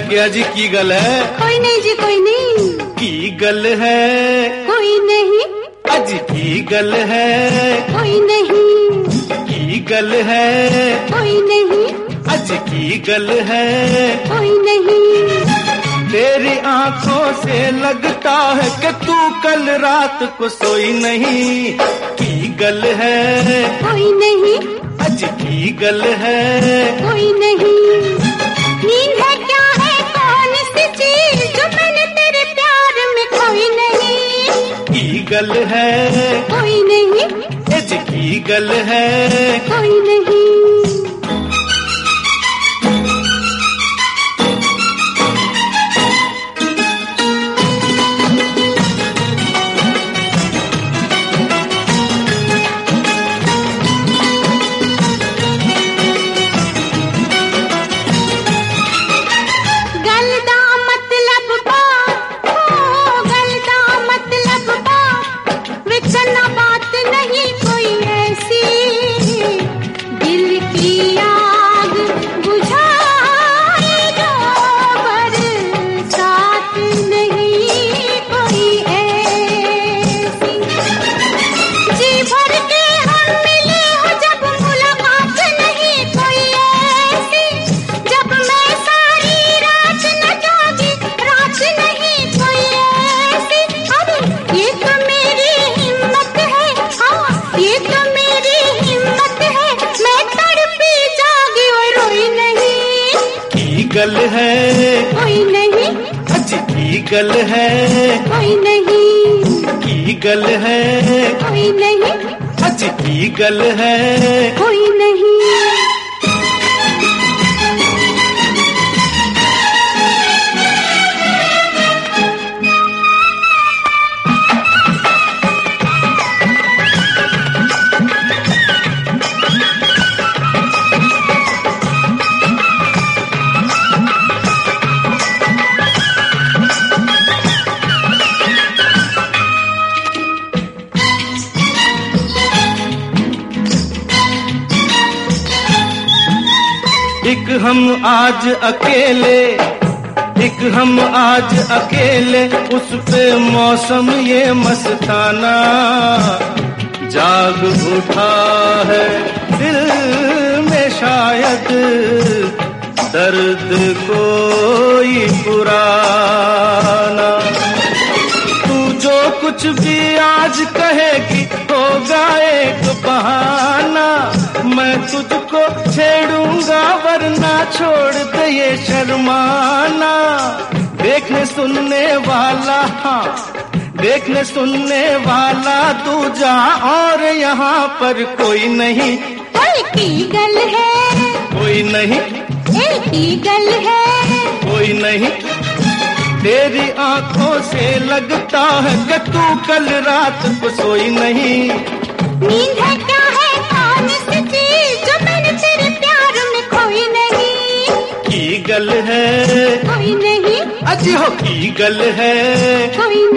क्या जी की गल है? कोई नहीं जी कोई नहीं। की गल है? कोई नहीं। अज की गल है? कोई नहीं। की गल है? कोई नहीं। अज की गल है? कोई नहीं। तेरी आंखों से लगता है कि तू कल रात को सोई नहीं। की गल है? कोई नहीं। अज की गल है? कोई नहीं। नींद है क्या है कौन सी चीज जो मैंने तेरे प्यार में खोई नहीं। की गल है? कोई नहीं। अज की गल है? कोई नहीं। गल है? कोई नहीं। अज की गल है? कोई नहीं। की गल है? कोई नहीं। अज की गल है? कोई नहीं। एक हम आज अकेले, एक हम आज अकेले, उस पे मौसम ये मस्ताना जाग उठा है दिल में शायद दर्द कोई पुराना। तू जो कुछ भी आज कहेगी होगा एक बहाना। मैं तुझको छेड़ूंगा वरना छोड़ दे ये शर्माना। देखने सुनने वाला, हाँ देखने सुनने वाला तू जा, और यहाँ पर कोई नहीं। की गल है? कोई नहीं। की गल है? कोई नहीं। तेरी आंखों से लगता है कि तू कल रात को सोई नहीं। नींद है क्या है कौन सी चीज जो मैंने तेरे प्यार में खोई नहीं। की गल है? कोई नहीं। अजी हो की गल है? कोई